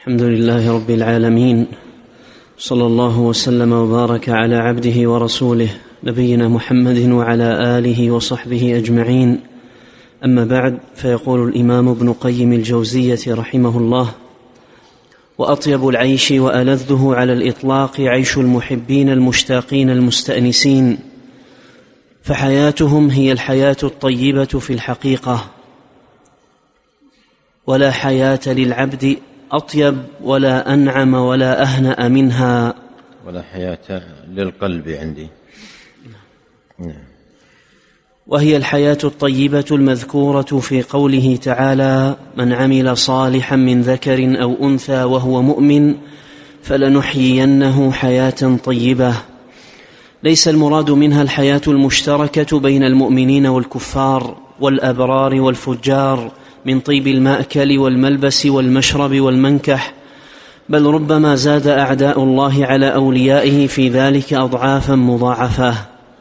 الحمد لله رب العالمين، صلى الله وسلم وبارك على عبده ورسوله نبينا محمد وعلى آله وصحبه أجمعين. أما بعد، فيقول الإمام ابن قيم الجوزية رحمه الله: وأطيب العيش وألذه على الإطلاق عيش المحبين المشتاقين المستأنسين، فحياتهم هي الحياة الطيبة في الحقيقة، ولا حياة للعبد أطيب ولا أنعم ولا أهنأ منها. ولا حياة للقلب عندي. وهي الحياة الطيبة المذكورة في قوله تعالى: من عمل صالحا من ذكر أو أنثى وهو مؤمن فلنحيينه حياة طيبة. ليس المراد منها الحياة المشتركة بين المؤمنين والكفار والأبرار والفجار من طيب المأكل والملبس والمشرب والمنكح، بل ربما زاد أعداء الله على أوليائه في ذلك أضعافا مضاعفة.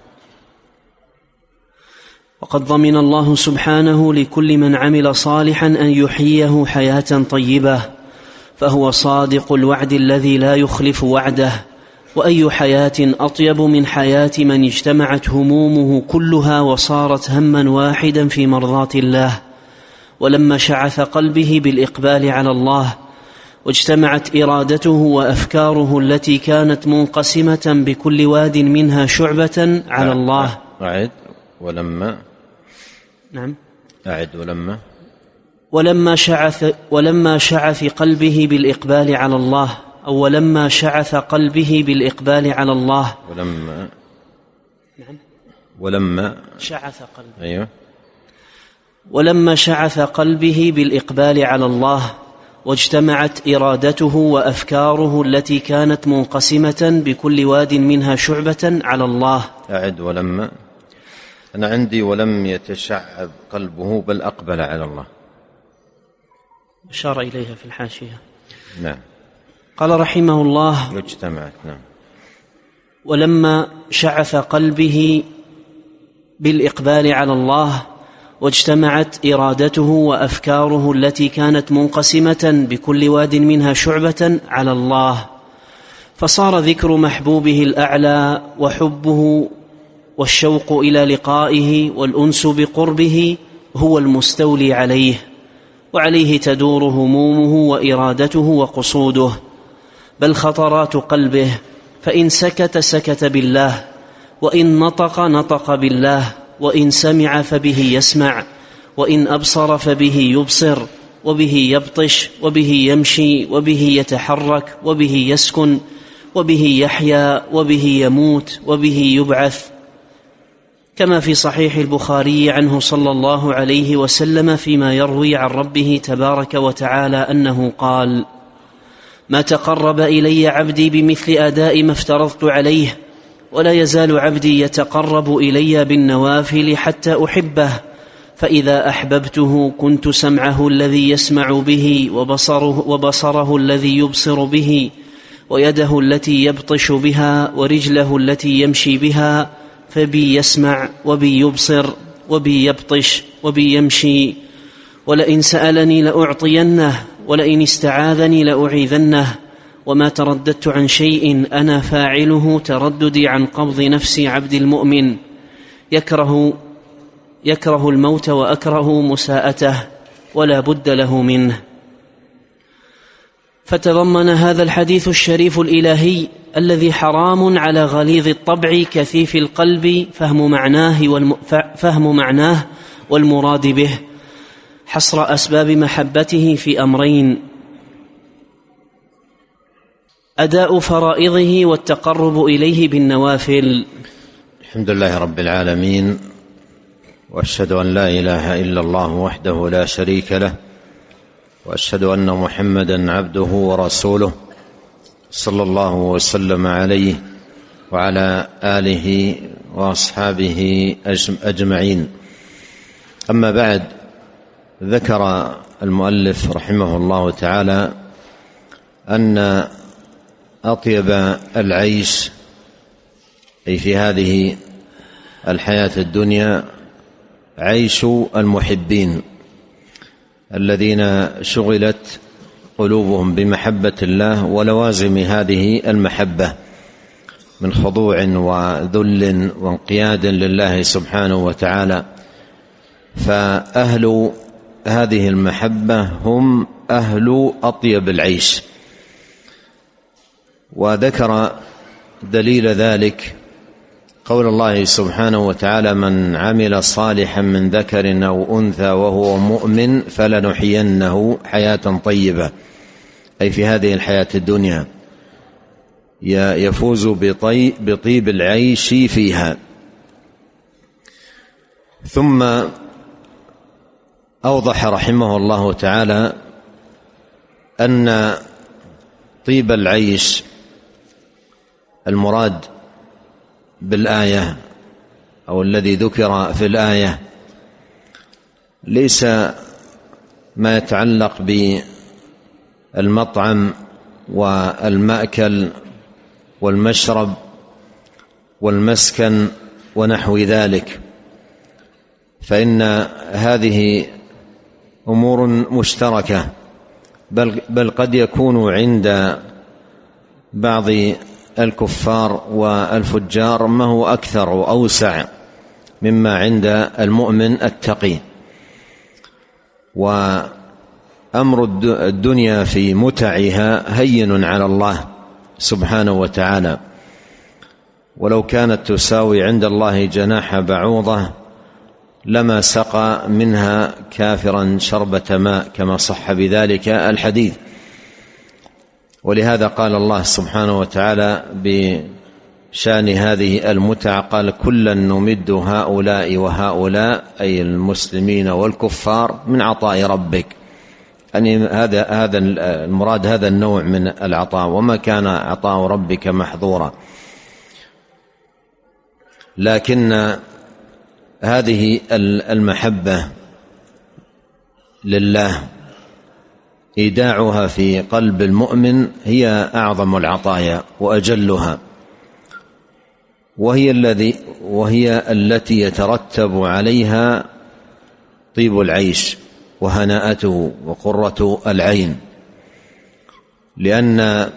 وقد ضمن الله سبحانه لكل من عمل صالحا أن يحييه حياة طيبة، فهو صادق الوعد الذي لا يخلف وعده. وأي حياة أطيب من حياة من اجتمعت همومه كلها وصارت هما واحدا في مرضاة الله، ولما شعث قلبه بالإقبال على الله واجتمعت إرادته وأفكاره التي كانت منقسمة بكل واد منها شعبة على الله. أعد ولما نعم أعد ولما شعث قلبه بالإقبال على الله، أو ولما شعث قلبه بالإقبال على الله. ولما شعث قلبه. أيوه. ولما شعث قلبه بالإقبال على الله واجتمعت إرادته وأفكاره التي كانت منقسمة بكل واد منها شعبة على الله. أعد ولما. أنا عندي ولم يتشعب قلبه بل أقبل على الله. أشار إليها في الحاشية. نعم. قال رحمه الله: اجتمعت. نعم. ولما شعث قلبه بالإقبال على الله واجتمعت إرادته وأفكاره التي كانت منقسمة بكل واد منها شعبة على الله، فصار ذكر محبوبه الأعلى وحبه والشوق إلى لقائه والأنس بقربه هو المستولي عليه، وعليه تدور همومه وإرادته وقصوده، بل خطرات قلبه. فإن سكت سكت بالله، وإن نطق نطق بالله، وإن سمع فبه يسمع، وإن أبصر فبه يبصر، وبه يبطش، وبه يمشي، وبه يتحرك، وبه يسكن، وبه يحيا، وبه يموت، وبه يبعث، كما في صحيح البخاري عنه صلى الله عليه وسلم فيما يروي عن ربه تبارك وتعالى أنه قال: ما تقرب إلي عبدي بمثل أداء ما افترضت عليه، ولا يزال عبدي يتقرب إلي بالنوافل حتى أحبه، فإذا أحببته كنت سمعه الذي يسمع به، وبصره الذي يبصر به، ويده التي يبطش بها، ورجله التي يمشي بها، فبي يسمع وبي يبصر وبي يبطش وبي يمشي. ولئن سألني لأعطينه، ولئن استعاذني لأعيذنه. وما ترددت عن شيء أنا فاعله ترددي عن قبض نفس عبد المؤمن، يكره الموت وأكره مساءته، ولا بد له منه. فتضمن هذا الحديث الشريف الإلهي الذي حرام على غليظ الطبع كثيف القلب فهم معناه والمراد به حصر أسباب محبته في أمرين: أداء فرائضه والتقرب إليه بالنوافل. الحمد لله رب العالمين، وأشهد أن لا إله إلا الله وحده لا شريك له، وأشهد أن محمدا عبده ورسوله صلى الله وسلم عليه وعلى آله وأصحابه أجمعين. أما بعد، ذكر المؤلف رحمه الله تعالى أن أطيب العيش أي في هذه الحياة الدنيا عيش المحبين الذين شغلت قلوبهم بمحبة الله ولوازم هذه المحبة من خضوع وذل وانقياد لله سبحانه وتعالى. فأهل هذه المحبة هم أهل أطيب العيش. وذكر دليل ذلك قول الله سبحانه وتعالى: من عمل صالحا من ذكر أو أنثى وهو مؤمن فلنحيينه حياة طيبة، أي في هذه الحياة الدنيا يفوز بطيب العيش فيها. ثم أوضح رحمه الله تعالى أن طيب العيش المراد بالآية أو الذي ذكر في الآية ليس ما يتعلق بالمطعم والمأكل والمشرب والمسكن ونحو ذلك، فإن هذه أمور مشتركة، بل قد يكون عند بعض الكفار والفجار ما هو أكثر وأوسع مما عند المؤمن التقي. وأمر الدنيا في متعها هين على الله سبحانه وتعالى، ولو كانت تساوي عند الله جناح بعوضة لما سقى منها كافرا شربة ماء، كما صح بذلك الحديث. ولهذا قال الله سبحانه وتعالى بشأن هذه المتع: قال كلا نمد هؤلاء وهؤلاء، أي المسلمين والكفار، من عطاء ربك. يعني هذا المراد، هذا النوع من العطاء، وما كان عطاء ربك محظورا. لكن هذه المحبة لله إيداعها في قلب المؤمن هي أعظم العطايا وأجلها، وهي التي يترتب عليها طيب العيش وهناءته وقرة العين، لأن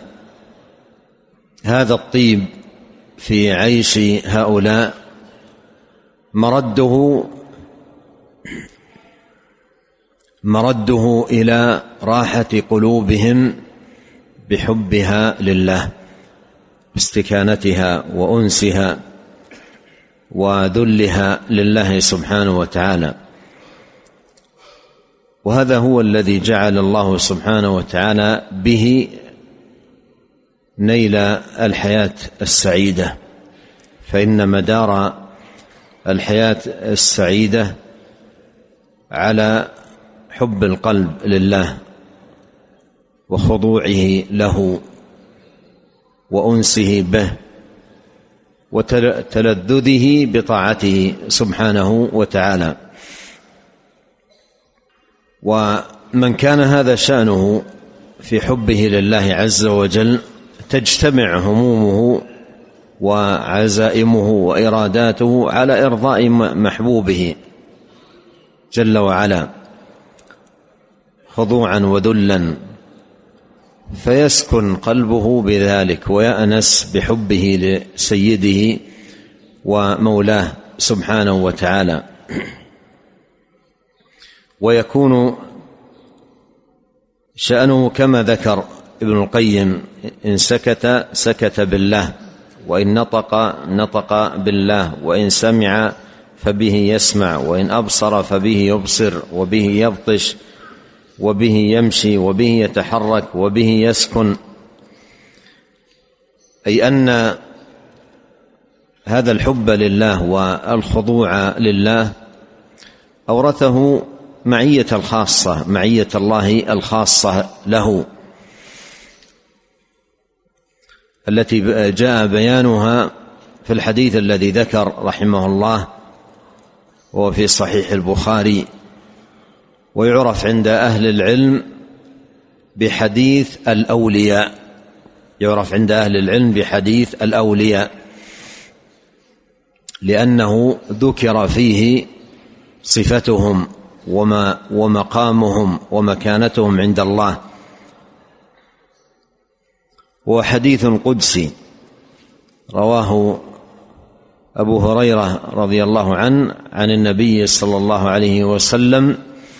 هذا الطيب في عيش هؤلاء مرده إلى راحة قلوبهم بحبها لله، باستكانتها وأنسها وذلها لله سبحانه وتعالى. وهذا هو الذي جعل الله سبحانه وتعالى به نيل الحياة السعيدة، فإن مدار الحياة السعيدة على حب القلب لله وخضوعه له وأنسه به وتلذذه بطاعته سبحانه وتعالى. ومن كان هذا شأنه في حبه لله عز وجل تجتمع همومه وعزائمه وإراداته على إرضاء محبوبه جل وعلا خضوعا وذلا، فيسكن قلبه بذلك ويأنس بحبه لسيده ومولاه سبحانه وتعالى، ويكون شأنه كما ذكر ابن القيم: إن سكت سكت بالله، وإن نطق بالله، وإن سمع فبه يسمع، وإن أبصر فبه يبصر، وبه يبطش، وبه يمشي، وبه يتحرك، وبه يسكن. أي أن هذا الحب لله والخضوع لله أورثه معية الخاصة، معية الله الخاصة له، التي جاء بيانها في الحديث الذي ذكر رحمه الله، وهو في صحيح البخاري، ويعرف عند أهل العلم بحديث الأولياء، يعرف عند أهل العلم بحديث الأولياء، لأنه ذكر فيه صفتهم ومقامهم ومكانتهم عند الله هو حديث قدسي رواه أبو هريرة رضي الله عنه عن النبي صلى الله عليه وسلم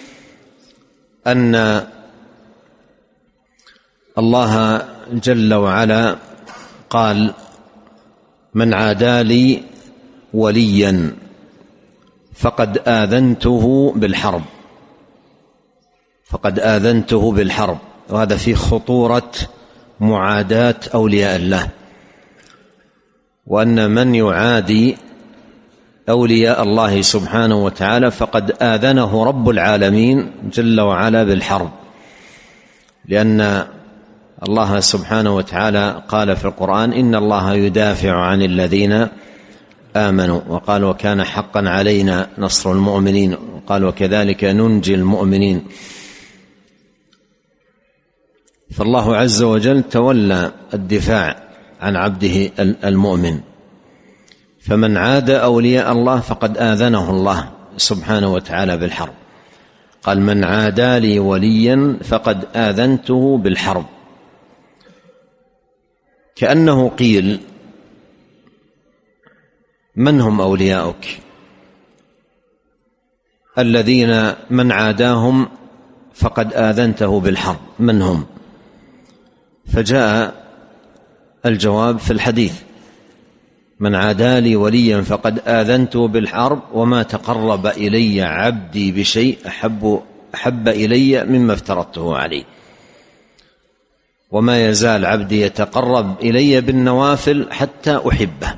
أن الله جل وعلا قال: من عادى لي وليا فقد آذنته بالحرب. فقد آذنته بالحرب. وهذا في خطورة معاداة أولياء الله، وأن من يعادي أولياء الله سبحانه وتعالى فقد آذنه رب العالمين جل وعلا بالحرب، لأن الله سبحانه وتعالى قال في القرآن: إن الله يدافع عن الذين آمنوا، وقال: وكان حقا علينا نصر المؤمنين، وقال: وكذلك ننجي المؤمنين. فالله عز وجل تولى الدفاع عن عبده المؤمن، فمن عاد أولياء الله فقد آذنه الله سبحانه وتعالى بالحرب. قال: من عادى لي وليا فقد آذنته بالحرب. كأنه قيل: من هم أولياؤك الذين من عاداهم فقد آذنته بالحرب؟ من هم؟ فجاء الجواب في الحديث: من عادى لي وليا فقد آذنته بالحرب، وما تقرب إلي عبدي بشيء أحب إلي مما افترضته عليه. وما يزال عبدي يتقرب إلي بالنوافل حتى أحبه.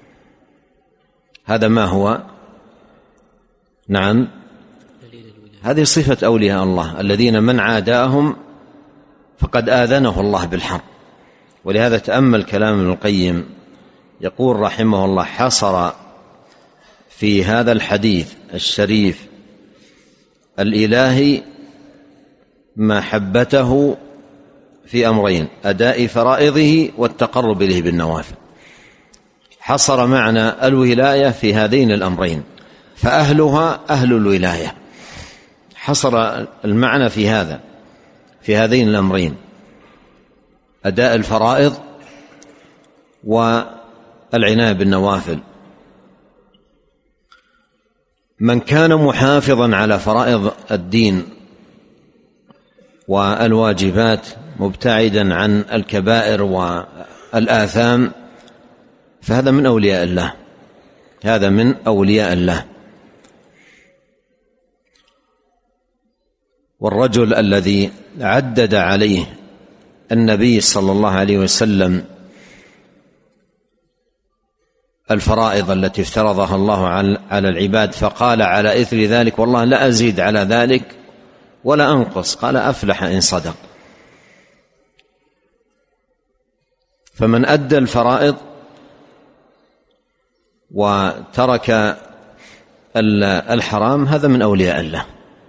هذا ما هو؟ نعم، هذه صفة أولياء الله الذين من عاداهم فقد آذنه الله بالحرب. ولهذا تأمل كلام ابن القيم، يقول رحمه الله: حصر في هذا الحديث الشريف الإلهي محبته في أمرين: أداء فرائضه والتقرب إليه بالنوافل. حصر معنى الولاية في هذين الأمرين، فأهلها أهل الولاية. حصر المعنى في هذا، في هذين الأمرين: أداء الفرائض والعناية بالنوافل. من كان محافظا على فرائض الدين والواجبات مبتعدا عن الكبائر والآثام فهذا من أولياء الله، هذا من أولياء الله. والرجل الذي عدد عليه النبي صلى الله عليه وسلم الفرائض التي افترضها الله على العباد فقال على إثر ذلك: والله لا أزيد على ذلك ولا أنقص، قال: أفلح إن صدق. فمن أدى الفرائض وترك الحرام هذا من أولياء الله،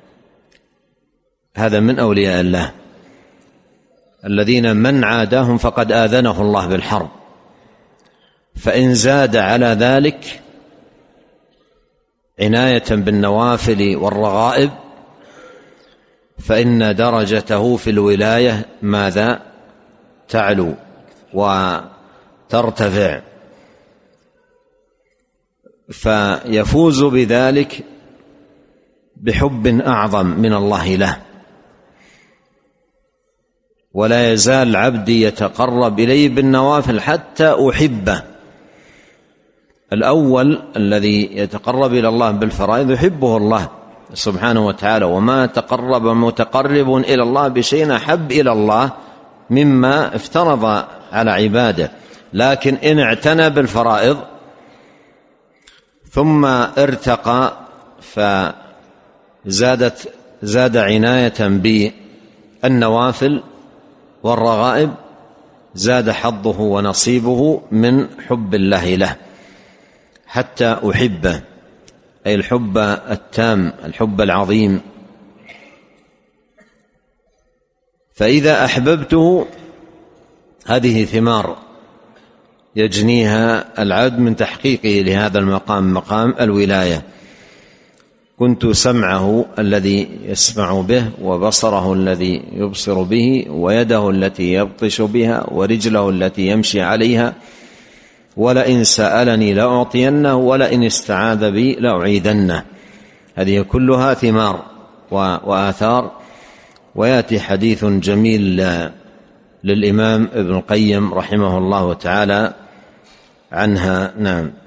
هذا من أولياء الله الذين من عاداهم فقد آذنه الله بالحرب. فإن زاد على ذلك عناية بالنوافل والرغائب فإن درجته في الولاية ماذا؟ تعلو وترتفع، فيفوز بذلك بحب أعظم من الله له. ولا يزال عبدي يتقرب إلي بالنوافل حتى أحبه. الأول الذي يتقرب إلى الله بالفرائض يحبه الله سبحانه وتعالى، وما تقرب متقرب إلى الله بشيء أحب إلى الله مما افترض على عباده. لكن إن اعتنى بالفرائض ثم ارتقى زاد عناية بالنوافل والرغائب زاد حظه ونصيبه من حب الله له حتى أحبه، أي الحب التام، الحب العظيم. فإذا أحببته هذه ثمار يجنيها العبد من تحقيقه لهذا المقام، مقام الولاية. كنت سمعه الذي يسمع به، وبصره الذي يبصر به، ويده التي يبطش بها، ورجله التي يمشي عليها، ولئن سألني لأعطينه، ولئن استعاذ بي لأعيذنه. هذه كلها ثمار وآثار. ويأتي حديث جميل للإمام ابن القيم رحمه الله تعالى عنها. نعم.